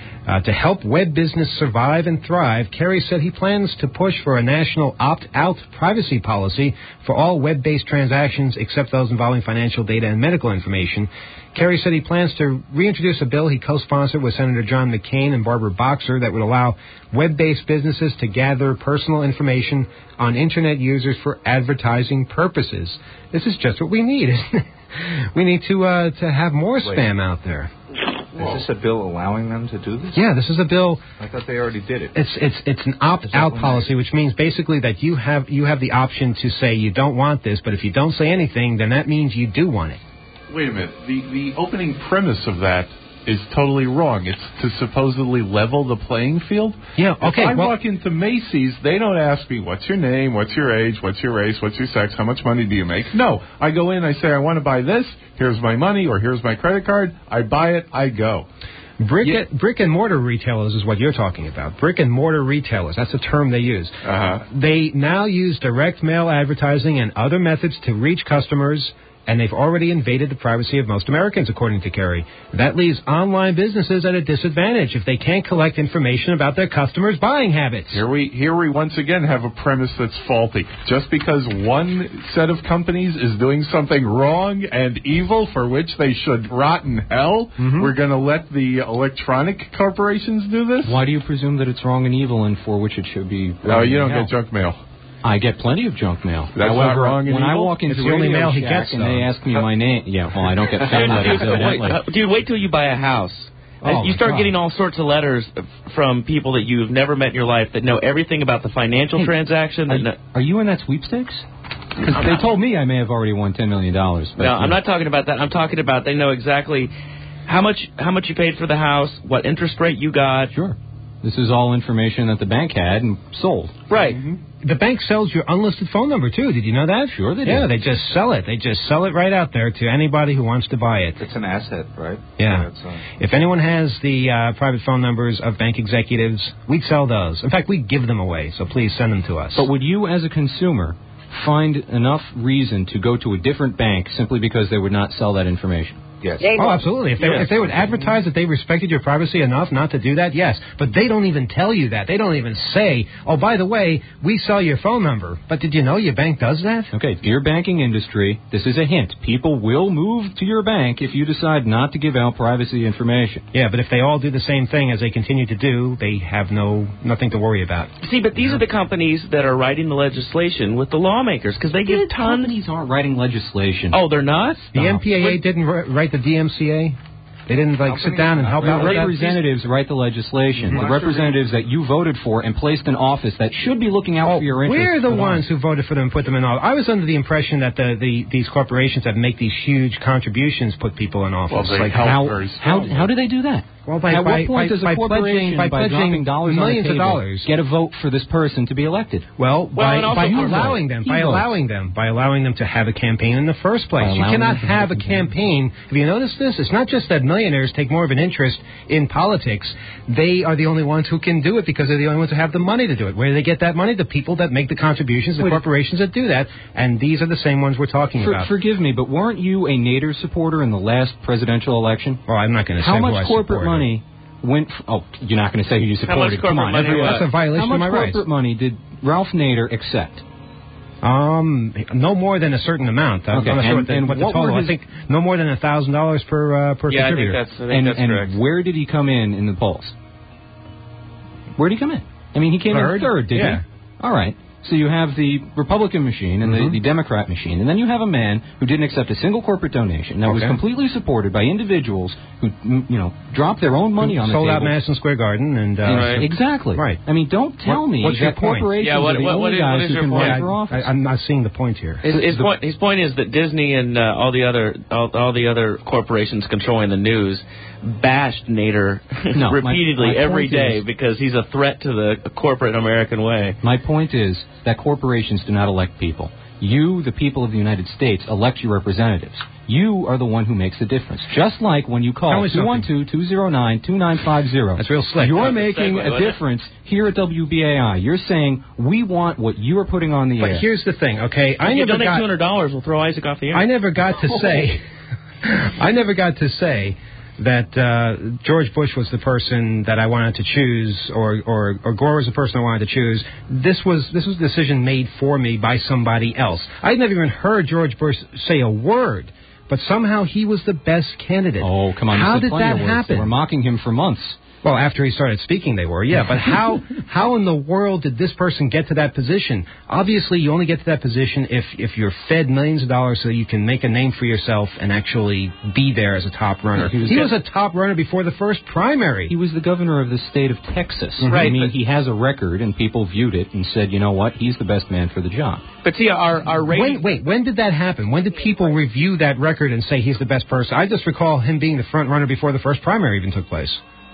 To help web business survive and thrive, Kerry said he plans to push for a national opt-out privacy policy for all web-based transactions except those involving financial data and medical information. Kerry said he plans to reintroduce a bill he co-sponsored with Senator John McCain and Barbara Boxer that would allow web-based businesses to gather personal information on Internet users for advertising purposes. This is just what we need, isn't it? We need to have more spam out there. Is this a bill allowing them to do this? Yeah, this is a bill. I thought they already did it. It's an opt-out policy, which means basically that you have the option to say you don't want this, but if you don't say anything, then that means you do want it. Wait a minute. The opening premise of that is totally wrong. It's to supposedly level the playing field. Yeah, okay. If I walk into Macy's, they don't ask me, what's your name, what's your age, what's your race, what's your sex, how much money do you make? No. I go in, I say, I want to buy this, here's my money, or here's my credit card, I buy it, I go. Brick and mortar retailers is what you're talking about. Brick and mortar retailers, that's the term they use. They now use direct mail advertising and other methods to reach customers, and they've already invaded the privacy of most Americans, according to Kerry. That leaves online businesses at a disadvantage if they can't collect information about their customers' buying habits. Here we once again have a premise that's faulty. Just because one set of companies is doing something wrong and evil for which they should rot in hell, we're going to let the electronic corporations do this? Why do you presume that it's wrong and evil and for which it should be wrong? No, you don't get junk mail. I get plenty of junk mail. That's not wrong and when evil? I walk into Radio mail he gets, and they ask me my name, I don't get fan letters. Dude, wait till you buy a house. You start getting all sorts of letters from people that you've never met in your life that know everything about the financial transaction. Are you in that sweepstakes? Because they told me I may have already won $10 million. But no, I'm not talking about that. I'm talking about they know exactly how much you paid for the house, what interest rate you got. Sure. This is all information that the bank had and sold. Right. Mm-hmm. The bank sells your unlisted phone number, too. Did you know that? Sure they do. Yeah, they just sell it. They just sell it right out there to anybody who wants to buy it. It's an asset, right? Yeah. If anyone has the private phone numbers of bank executives, we'd sell those. In fact, we'd give them away, so please send them to us. But would you, as a consumer, find enough reason to go to a different bank simply because they would not sell that information? Yes. Oh, absolutely. If they would advertise that they respected your privacy enough not to do that, yes. But they don't even tell you that. They don't even say, oh, by the way, we sell your phone number. But did you know your bank does that? Okay, dear banking industry, this is a hint. People will move to your bank if you decide not to give out privacy information. Yeah, but if they all do the same thing as they continue to do, they have nothing to worry about. See, but these are the companies that are writing the legislation with the lawmakers, because they give tons. Companies aren't writing legislation. Oh, they're not? The MPAA didn't write the DMCA? They didn't, sit down and help out with that? Representatives write the legislation. The representatives that you voted for and placed in office that should be looking out for your interests. We're the ones who voted for them and put them in office. I was under the impression that these corporations that make these huge contributions put people in office. Well, how do they do that? Well, by pledging millions of dollars, get a vote for this person to be elected. Well, by allowing them to have a campaign in the first place. You cannot have a campaign. Have you noticed this? It's not just that millionaires take more of an interest in politics. They are the only ones who can do it because they're the only ones who have the money to do it. Where do they get that money? The people that make the contributions, the corporations that do that, and these are the same ones we're talking about. Forgive me, but weren't you a Nader supporter in the last presidential election? Well, I'm not going to say who I supported. How much corporate money went... you're not going to say who you supported. Come on, that's a violation of my rights. How much corporate money did Ralph Nader accept? No more than a certain amount. I'm not sure what the total. I think no more than $1,000 per contributor. I think that's correct. And where did he come in the polls? Where did he come in? I mean, he came in third, didn't he? All right. So you have the Republican machine and the Democrat machine, and then you have a man who didn't accept a single corporate donation that was completely supported by individuals who, dropped their own money on the table. Sold out Madison Square Garden and exactly. Right. I mean, don't tell me that corporations are the only guys who can run for office. I'm not seeing the point here. His point is that Disney and all the other corporations controlling the news bashed Nader repeatedly every day because he's a threat to the corporate American way. My point is that corporations do not elect people. You, the people of the United States, elect your representatives. You are the one who makes the difference. Just like when you call 212-209-2950. That's real slick. You're making a difference here at WBAI. You're saying, we want what you are putting on the air. But here's the thing, okay? If you donate $200, we'll throw Isaac off the air. I never got to say that George Bush was the person that I wanted to choose, or Gore was the person I wanted to choose. This was a decision made for me by somebody else. I'd never even heard George Bush say a word, but somehow he was the best candidate. Oh, come on. How did that happen? They were mocking him for months. Well, after he started speaking, they were, yeah. But how in the world did this person get to that position? Obviously, you only get to that position if you're fed millions of dollars so you can make a name for yourself and actually be there as a top runner. He was a top runner before the first primary. He was the governor of the state of Texas. Right. I mean, he has a record, and people viewed it and said, you know what, he's the best man for the job. But see, our rating... Wait, when did that happen? When did people review that record and say he's the best person? I just recall him being the front runner before the first primary even took place.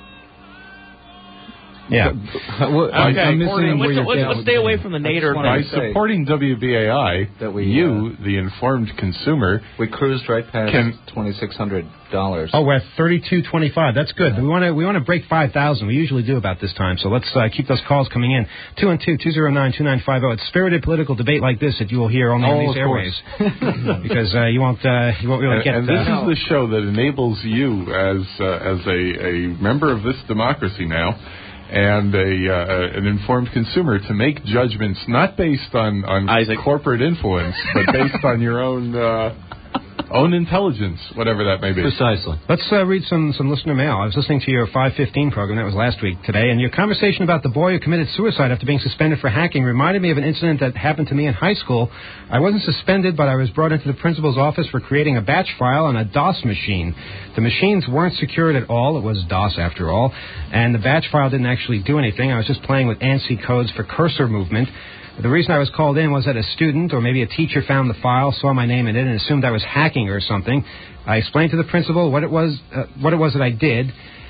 Yeah. I'm missing let's stay away from the Nader thing. By supporting WBAI, the informed consumer, we cruised right past $2,600. Oh, we're at $3,225. That's good. Yeah. We want to break 5,000. We usually do about this time. So let's keep those calls coming in. 212-209-2950. It's spirited political debate like this that you will hear only on these airways, because you won't really get. And this is the show that enables you as a member of this democracy now, and an informed consumer, to make judgments not based on corporate influence, but based on your own intelligence, whatever that may be. Precisely. Let's read some listener mail. I was listening to your 515 program, that was last week today, and your conversation about the boy who committed suicide after being suspended for hacking reminded me of an incident that happened to me in high school. I wasn't suspended, but I was brought into the principal's office for creating a batch file on a DOS machine. The machines weren't secured at all. It was DOS after all, and the batch file didn't actually do anything. I was just playing with ANSI codes for cursor movement. The reason I was called in was that a student or maybe a teacher found the file, saw my name in it, and assumed I was hacking or something. I explained to the principal what it was that I did,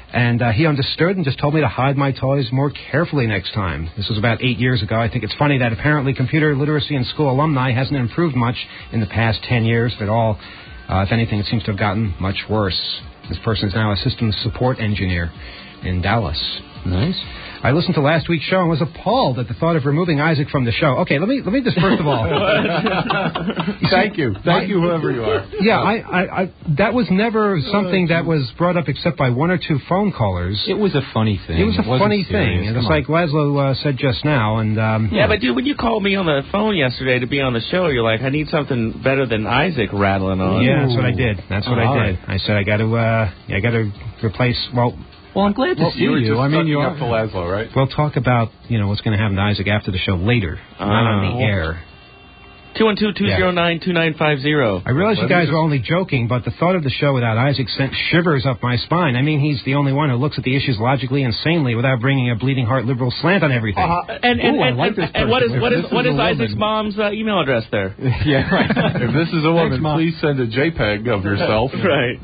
And he understood and just told me to hide my toys more carefully next time. This was about 8 years ago. I think it's funny that apparently computer literacy in school alumni hasn't improved much in the past 10 years at all. If anything, it seems to have gotten much worse. This person is now a systems support engineer in Dallas. Nice. I listened to last week's show and was appalled at the thought of removing Isaac from the show. Okay, let me just first of all. Thank you, whoever you are. Yeah, I that was never something that was brought up except by one or two phone callers. It was a funny thing. It was a funny thing, and it's like Laszlo said just now. And yeah, but dude, when you called me on the phone yesterday to be on the show, you're like, I need something better than Isaac rattling on. Yeah, that's what I did. That's what I did. I said I got to replace. Well, I'm glad to see you. I mean, you are for Laszlo, right? We'll talk about, what's going to happen to Isaac after the show later, not on the air. 212-209-2950. I realize you guys were only joking, but the thought of the show without Isaac sent shivers up my spine. I mean, he's the only one who looks at the issues logically and sanely without bringing a bleeding heart liberal slant on everything. And what is Isaac's mom's email address there? Yeah, right. If this is a woman, please send a JPEG of yourself. Right.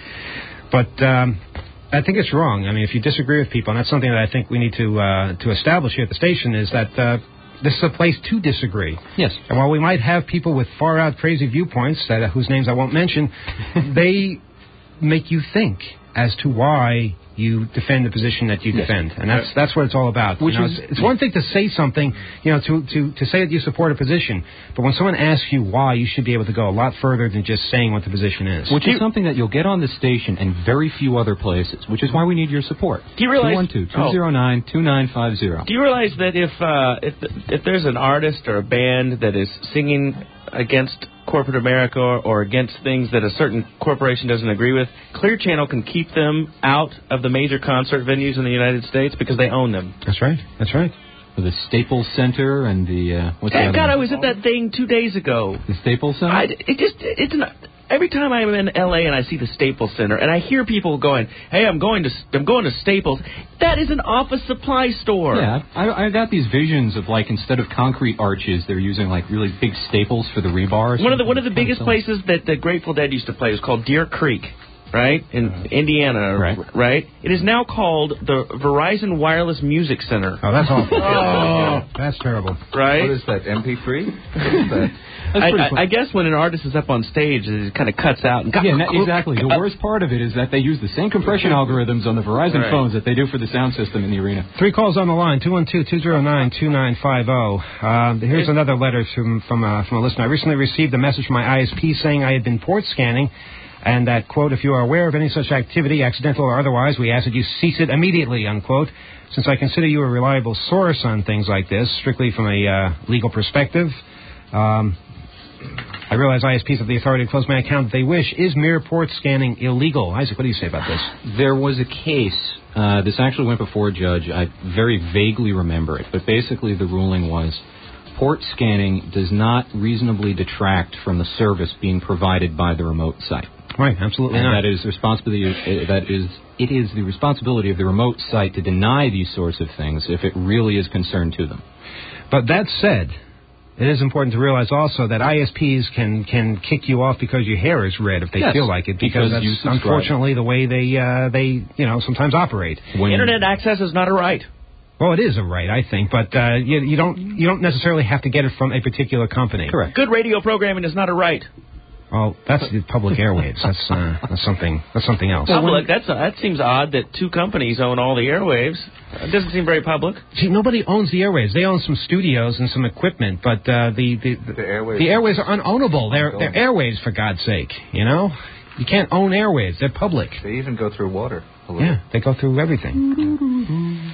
But I think it's wrong. I mean, if you disagree with people, and that's something that I think we need to establish here at the station, is that this is a place to disagree. Yes. And while we might have people with far-out crazy viewpoints, whose names I won't mention, they make you think as to why you defend the position that you defend. And that's what it's all about. It's one thing to say something, to say that you support a position, but when someone asks you why, you should be able to go a lot further than just saying what the position is. Which is something that you'll get on the station and very few other places, which is why we need your support. Do you realize 212-209-2950. Do you realize that if there's an artist or a band that is singing against corporate America or against things that a certain corporation doesn't agree with, Clear Channel can keep them out of the major concert venues in the United States because they own them. That's right. For the Staples Center and the I was at that thing 2 days ago. The Staples Center. Every time I'm in L.A. and I see the Staples Center and I hear people going, "Hey, I'm going to Staples." That is an office supply store. Yeah, I got these visions of instead of concrete arches, they're using really big staples for the rebar. One of the biggest places that the Grateful Dead used to play was called Deer Creek. Right? In Indiana, right? It is now called the Verizon Wireless Music Center. Oh, that's awful. Oh, that's terrible. Right? What is that, MP3? What is that? I guess when an artist is up on stage, it kind of cuts out. Exactly. The worst part of it is that they use the same compression algorithms on the Verizon phones that they do for the sound system in the arena. 3 calls on the line, 212-209-2950. Here's another letter from a listener. I recently received a message from my ISP saying I had been port scanning, and that, quote, if you are aware of any such activity, accidental or otherwise, we ask that you cease it immediately, unquote. Since I consider you a reliable source on things like this, strictly from a legal perspective, I realize ISPs have the authority to close my account if they wish. Is mere port scanning illegal? Isaac, what do you say about this? There was a case. This actually went before a judge. I very vaguely remember it, but basically the ruling was port scanning does not reasonably detract from the service being provided by the remote site. Right, absolutely not. That is responsibility. It is the responsibility of the remote site to deny these sorts of things if it really is concerned to them. But that said, it is important to realize also that ISPs can kick you off because your hair is red if they feel like it, because that's unfortunately the way they sometimes operate. Internet access is not a right. Well, it is a right, I think, but you don't necessarily have to get it from a particular company. Correct. Good radio programming is not a right. Well, that's the public airwaves. That's something else. That seems odd that two companies own all the airwaves. It doesn't seem very public. See, nobody owns the airwaves. They own some studios and some equipment, but the airwaves are unownable. They're airwaves, for God's sake. You can't own airwaves. They're public. They even go through water. Yeah, they go through everything.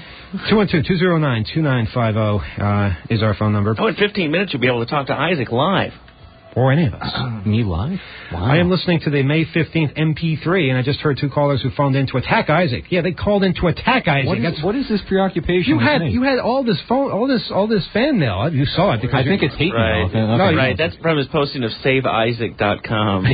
212-209-2950 is our phone number. Oh, in 15 minutes you'll be able to talk to Isaac live. Or any of us. Me live? Wow. I am listening to the May 15th MP3, and I just heard two callers who phoned in to attack Isaac. Yeah, they called in to attack Isaac. What is this preoccupation? You had all this fan mail. You saw it because I think it's hate mail. Okay. Right. That's from his posting of SaveIsaac.com.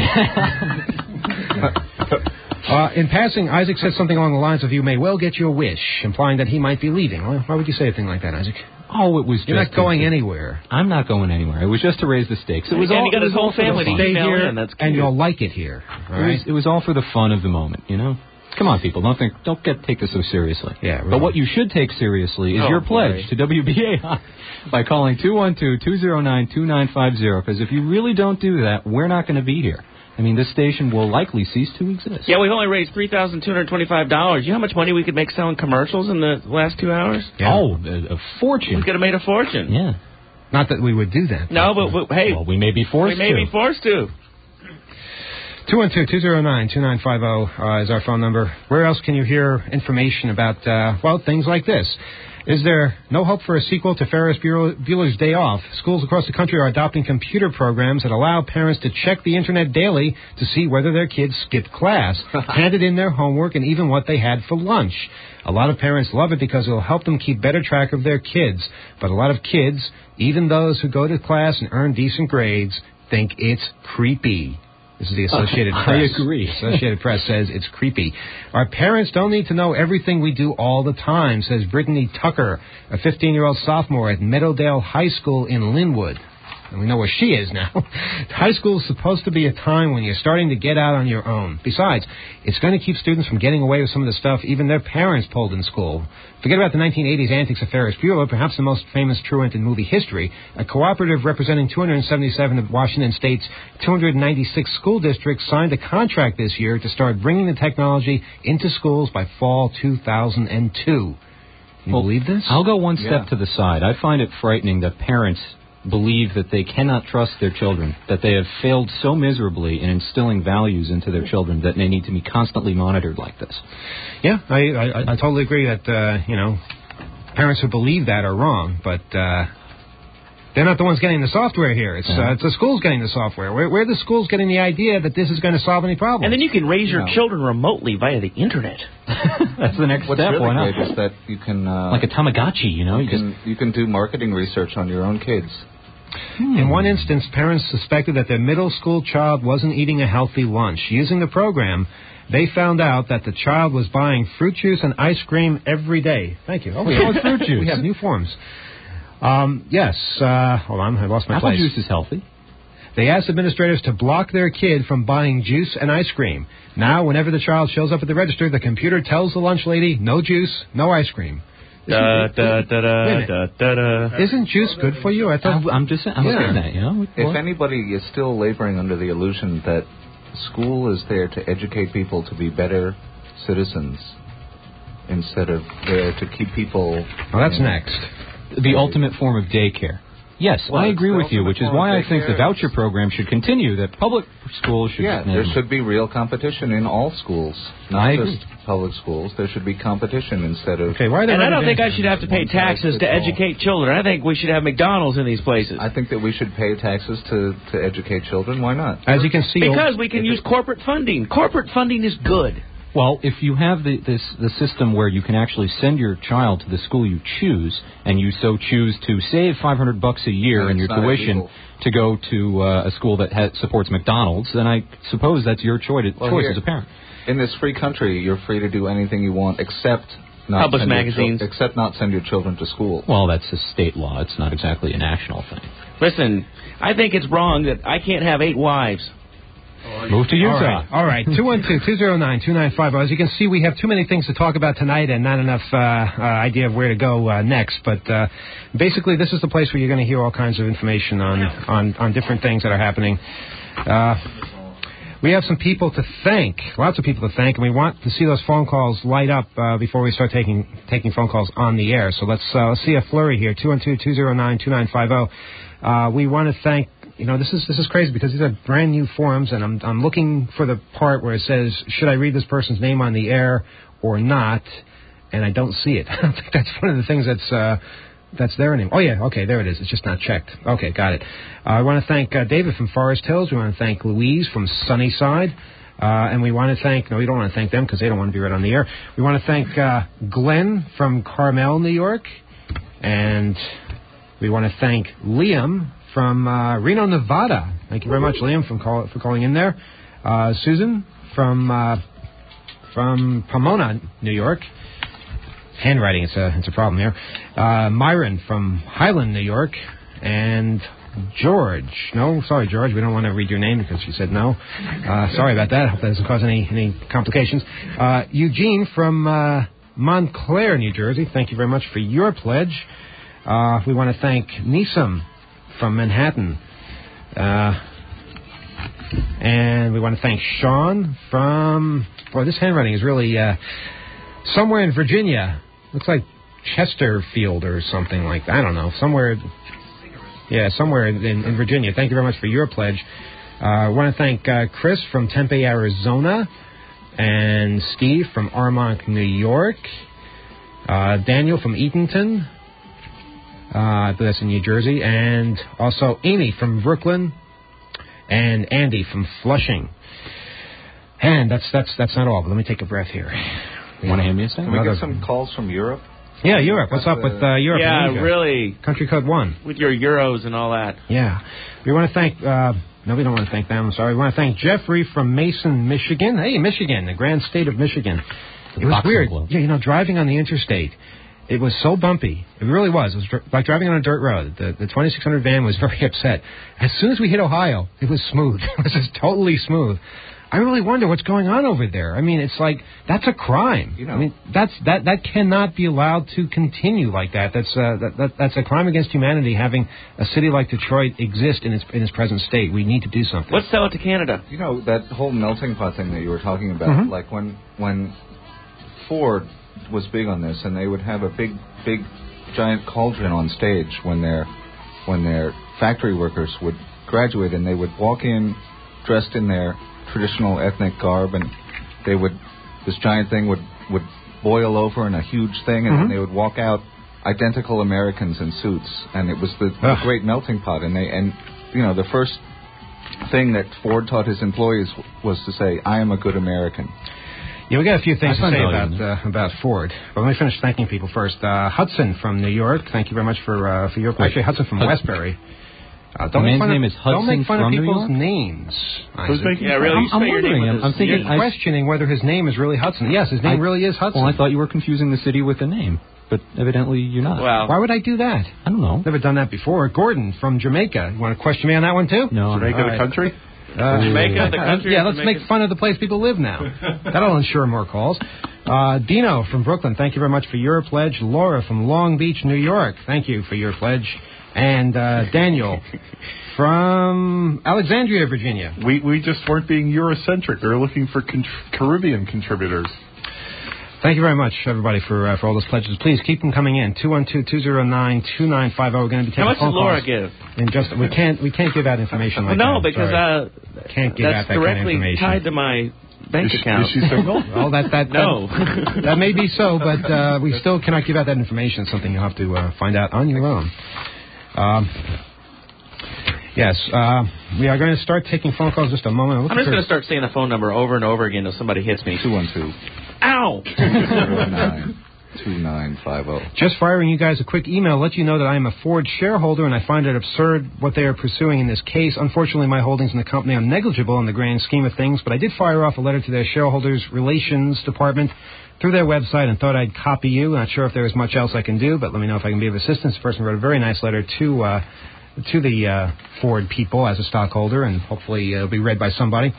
In passing, Isaac said something along the lines of, "You may well get your wish," implying that he might be leaving. Why would you say a thing like that, Isaac? Oh, it was. You're not going anywhere. I'm not going anywhere. It was just to raise the stakes. It was and he got his whole family to stay email here, in. That's cute. and you'll like it here. Right? It was all for the fun of the moment, Come on, people. Don't take this so seriously. Yeah, really. But what you should take seriously is your pledge to WBAI by calling 212-209-2950. Because if you really don't do that, we're not going to be here. I mean, this station will likely cease to exist. Yeah, we've only raised $3,225. You know how much money we could make selling commercials in the last 2 hours? Yeah. Oh, a fortune. We could have made a fortune. Yeah. Not that we would do that. No, but hey. Well, we may be forced to. 212-209-2950 is our phone number. Where else can you hear information about, things like this? Is there no hope for a sequel to Ferris Bueller's Day Off? Schools across the country are adopting computer programs that allow parents to check the Internet daily to see whether their kids skipped class, handed in their homework, and even what they had for lunch. A lot of parents love it because it will help them keep better track of their kids. But a lot of kids, even those who go to class and earn decent grades, think it's creepy. This is the Associated Press. I agree. Associated Press says it's creepy. Our parents don't need to know everything we do all the time, says Brittany Tucker, a 15-year-old sophomore at Meadowdale High School in Linwood. And we know where she is now. High school is supposed to be a time when you're starting to get out on your own. Besides, it's going to keep students from getting away with some of the stuff even their parents pulled in school. Forget about the 1980s antics of Ferris Bueller, perhaps the most famous truant in movie history. A cooperative representing 277 of Washington State's 296 school districts signed a contract this year to start bringing the technology into schools by fall 2002. Can you believe this? I'll go one step to the side. I find it frightening that parents believe that they cannot trust their children, that they have failed so miserably in instilling values into their children that they need to be constantly monitored like this. Yeah, I totally agree that, parents who believe that are wrong, but they're not the ones getting the software here. It's the schools getting the software. Where are the schools getting the idea that this is going to solve any problem? And then you can raise your children remotely via the Internet. That's the next What's step. really Why not? great is that you can... like a Tamagotchi, you know? You can do marketing research on your own kids. In one instance, parents suspected that their middle school child wasn't eating a healthy lunch. Using the program, they found out that the child was buying fruit juice and ice cream every day. Thank you. Oh, we have fruit juice. We have new forms. Yes. Hold on. I lost my place. Apple juice is healthy. They asked administrators to block their kid from buying juice and ice cream. Now, whenever the child shows up at the register, the computer tells the lunch lady, no juice, no ice cream. Isn't juice good for you? I thought I'm saying that, you know. If anybody is still laboring under the illusion that school is there to educate people to be better citizens instead of there to keep people... Well, that's next. The ultimate form of daycare. Yes, I agree with you, which is why I think the voucher program should continue, that public schools should... Yeah, there should be real competition in all schools, not just public schools. There should be competition instead of... Okay, why are they and I don't think I should have to pay taxes to educate children. I think we should have McDonald's in these places. I think that we should pay taxes to educate children. Why not? As you can see... Because we can use corporate funding. Corporate funding is good. Well, if you have the system where you can actually send your child to the school you choose, and you so choose to save $500 a year in your tuition to go to a school that supports McDonald's, then I suppose that's your choice as a parent. In this free country, you're free to do anything you want except not publish magazines, except not send your children to school. Well, that's a state law. It's not exactly a national thing. Listen, I think it's wrong that I can't have 8 wives. Move to Utah. All right. 212-209-2950. As you can see, we have too many things to talk about tonight and not enough idea of where to go next. But basically, this is the place where you're going to hear all kinds of information on different things that are happening. We have some people to thank, lots of people to thank, and we want to see those phone calls light up before we start taking phone calls on the air. So let's see a flurry here. 212-209-2950. We want to thank. You know, this is crazy because these are brand new forums, and I'm looking for the part where it says, should I read this person's name on the air or not? And I don't see it. I don't think that's one of the things that's their name. Oh, yeah, okay, there it is. It's just not checked. Okay, got it. I want to thank David from Forest Hills. We want to thank Louise from Sunnyside. And we want to thank, no, we don't want to thank them because they don't want to be right on the air. We want to thank Glenn from Carmel, New York. And we want to thank Liam from Reno, Nevada. Thank you very much, Liam, for calling in there. Susan from Pomona, New York. Handwriting, it's a problem here. Myron from Highland, New York. And George. No, sorry, George. We don't want to read your name because you said no. Sorry about that. Hope that doesn't cause any complications. Eugene from Montclair, New Jersey. Thank you very much for your pledge. We want to thank Nisam from Manhattan. And we want to thank Sean from... Boy, this handwriting is really somewhere in Virginia. Looks like Chesterfield or something like that. I don't know. Somewhere in Virginia. Thank you very much for your pledge. I want to thank Chris from Tempe, Arizona, and Steve from Armonk, New York, Daniel from Eatonton, I believe that's in New Jersey, and also Amy from Brooklyn, and Andy from Flushing. And that's not all, but let me take a breath here. Want to hand me a second? Can we get some calls from Europe? Yeah, Europe. What's up with Europe? Yeah, really. Country code 1. With your euros and all that. Yeah. We want to thank... no, we don't want to thank them. I'm sorry. We want to thank Jeffrey from Mason, Michigan. Hey, Michigan, the grand state of Michigan. It was weird. Yeah, driving on the interstate. It was so bumpy. It really was. It was like driving on a dirt road. The 2600 van was very upset. As soon as we hit Ohio, it was smooth. It was just totally smooth. I really wonder what's going on over there. I mean, it's like, that's a crime. I mean, that cannot be allowed to continue like that. That's a crime against humanity, having a city like Detroit exist in its present state. We need to do something. Let's sell it to Canada. That whole melting pot thing that you were talking about, like when Ford was big on this, and they would have a big giant cauldron on stage when their factory workers would graduate, and they would walk in dressed in their traditional ethnic garb, and this giant thing would boil over in a huge thing, and then they would walk out identical Americans in suits, and it was the great melting pot. And the first thing that Ford taught his employees was to say, "I am a good American." Yeah, we got a few things to say about Ford, but let me finish thanking people first. Hudson from New York, thank you very much for your... Actually, Hudson from Westbury. The man's name is Hudson. Don't make fun of people's New York? names. Yeah, really. I'm wondering. I'm thinking, questioning whether his name is really Hudson. Yes, his name really is Hudson. Well, I thought you were confusing the city with the name, but evidently you're not. Wow. Why would I do that? I don't know. Never done that before. Gordon from Jamaica. You want to question me on that one too? No. Jamaica, the country. Jamaica, the country. Yeah, let's make fun of the place people live now. That'll ensure more calls. Dino from Brooklyn, thank you very much for your pledge. Laura from Long Beach, New York, thank you for your pledge. And Daniel from Alexandria, Virginia. We just weren't being Eurocentric. We were looking for Caribbean contributors. Thank you very much, everybody, for all those pledges. Please keep them coming in. 212-209-2950. We're going to be taking How much phone did Laura calls. give? We can't give out information like no, that. because can't give out that's that directly kind of information. tied to my bank account. Is she single? Well, No. that may be so, but we still cannot give out that information. It's something you'll have to find out on your own. Yes, we are going to start taking phone calls in just a moment. I'm just going to start saying the phone number over and over again until somebody hits me. 212. Ow! 2950. Just firing you guys a quick email, let you know that I am a Ford shareholder and I find it absurd what they are pursuing in this case. Unfortunately, my holdings in the company are negligible in the grand scheme of things, but I did fire off a letter to their shareholders relations department through their website and thought I'd copy you. Not sure if there is much else I can do, but let me know if I can be of assistance. The person wrote a very nice letter to the Ford people as a stockholder, and hopefully it'll be read by somebody.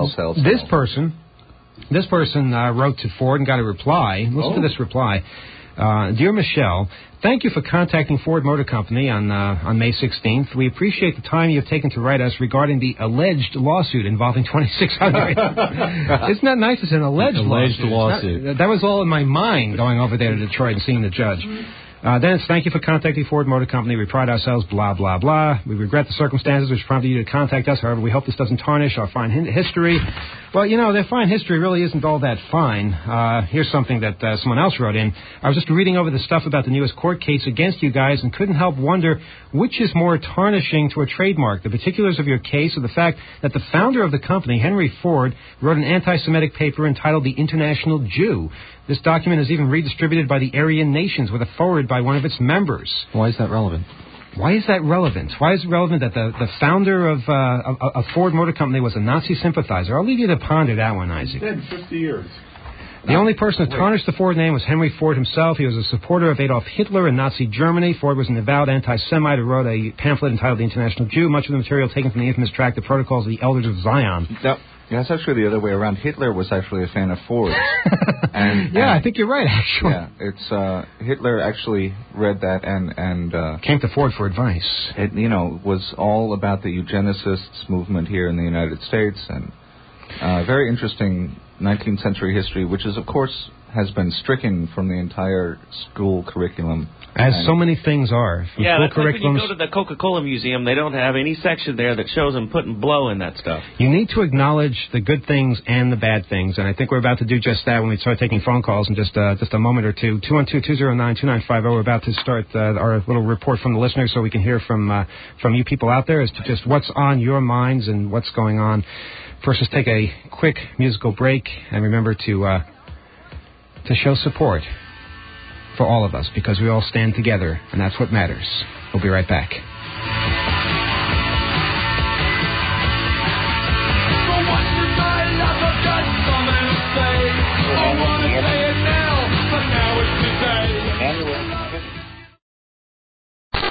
This person wrote to Ford and got a reply. Listen to this reply. Dear Michelle, thank you for contacting Ford Motor Company on May 16th. We appreciate the time you have taken to write us regarding the alleged lawsuit involving 2600. Isn't that nice? It's an alleged lawsuit. That was all in my mind going over there to Detroit and seeing the judge. Then it's thank you for contacting Ford Motor Company. We pride ourselves, blah, blah, blah. We regret the circumstances which prompted you to contact us. However, we hope this doesn't tarnish our fine history. Well, their fine history really isn't all that fine. Here's something that someone else wrote in. I was just reading over the stuff about the newest court case against you guys and couldn't help wonder which is more tarnishing to a trademark, the particulars of your case or the fact that the founder of the company, Henry Ford, wrote an anti-Semitic paper entitled The International Jew. This document is even redistributed by the Aryan nations with a forward by one of its members. Why is that relevant? Why is that relevant? Why is it relevant that the founder of Ford Motor Company was a Nazi sympathizer? I'll leave you to ponder that one, Isaac. Dead 50 years. The only person who tarnished the Ford name was Henry Ford himself. He was a supporter of Adolf Hitler in Nazi Germany. Ford was an avowed anti-Semite who wrote a pamphlet entitled The International Jew, much of the material taken from the infamous tract, The Protocols of the Elders of Zion. Yeah, it's actually the other way around. Hitler was actually a fan of Ford. I think you're right, actually. Yeah, it's Hitler actually read that and came to Ford for advice. It, was all about the eugenicists movement here in the United States, and very interesting 19th century history, which is, of course, has been stricken from the entire school curriculum. As so many things are. Yeah, that's like when you go to the Coca-Cola Museum, they don't have any section there that shows them putting blow in that stuff. You need to acknowledge the good things and the bad things, and I think we're about to do just that when we start taking phone calls in just a moment or two. 212-209-2950. We're about to start our little report from the listeners so we can hear from you people out there as to just what's on your minds and what's going on. First, let's take a quick musical break, and remember to show support for all of us, because we all stand together, and that's what matters. We'll be right back. So what should my love have done for me?